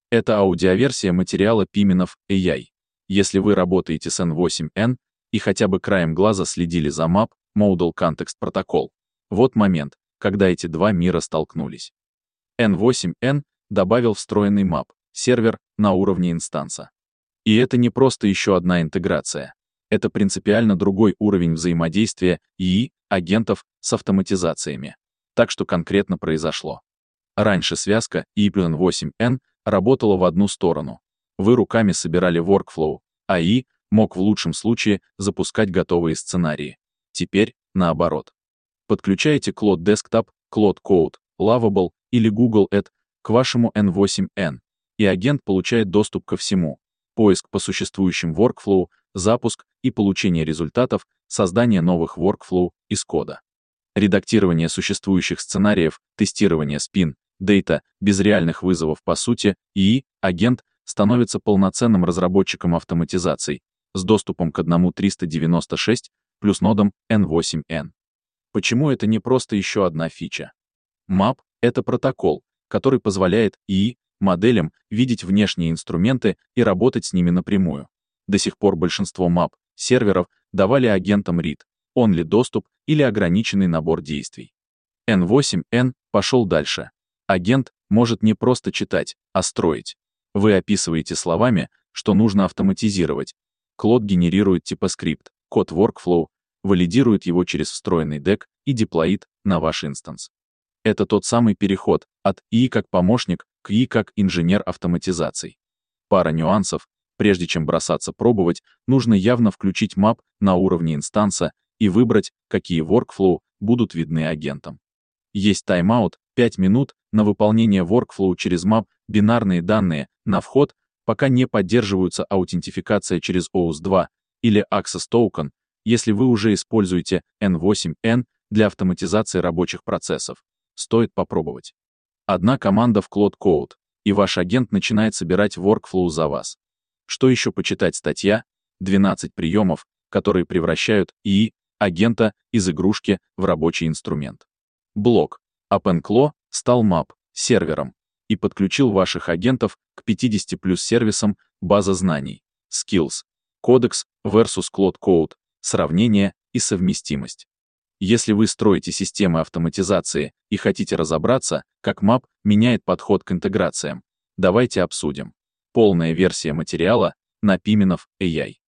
Это аудиоверсия материала Piminov AI. Если вы работаете с N8N и хотя бы краем глаза следили за MAP, Model Context Protocol, вот момент, когда эти два мира столкнулись. N8N добавил встроенный MAP, сервер на уровне инстанса. И это не просто еще одна интеграция. Это принципиально другой уровень взаимодействия ИИ, агентов с автоматизациями. Так что конкретно произошло. Раньше связка N8N работала в одну сторону. Вы руками собирали workflow, а ИИ мог в лучшем случае запускать готовые сценарии. Теперь наоборот. Подключаете Claude Desktop, Claude Code, Lovable или Google Ads к вашему N8N, и агент получает доступ ко всему. Поиск по существующим workflow, запуск и получение результатов, создание новых workflow из кода. Редактирование существующих сценариев, тестирование спин, дейта, без реальных вызовов по сути, ИИ, агент становится полноценным разработчиком автоматизаций с доступом к 1.396 плюс нодам N8N. Почему это не просто еще одна фича? MAP — это протокол, который позволяет ИИ, моделям видеть внешние инструменты и работать с ними напрямую. До сих пор большинство MAP-серверов давали агентам read-only доступ или ограниченный набор действий. N8N пошел дальше. Агент может не просто читать, а строить. Вы описываете словами, что нужно автоматизировать. Claude генерирует типоскрипт, код workflow, валидирует его через встроенный DEC и деплоит на ваш инстанс. Это тот самый переход от ИИ как помощник к ИИ как инженер автоматизаций. Пара нюансов. Прежде чем бросаться пробовать, нужно явно включить MAP на уровне инстанса и выбрать, какие workflow будут видны агентам. Есть тайм-аут 5 минут на выполнение workflow через MAP, бинарные данные на вход, пока не поддерживаются аутентификация через OAuth 2 или Access Token, если вы уже используете N8N для автоматизации рабочих процессов. Стоит попробовать. Одна команда в Claude Code, и ваш агент начинает собирать workflow за вас. Что еще почитать? Статья 12 приемов, которые превращают ИИ, агента из игрушки в рабочий инструмент. Блок. OpenClaw стал MAP сервером и подключил ваших агентов к 50 плюс сервисам, база знаний, skills, кодекс versus Claude Code, сравнение и совместимость. Если вы строите системы автоматизации и хотите разобраться, как MAP меняет подход к интеграциям, давайте обсудим. Полная версия материала на Piminov AI.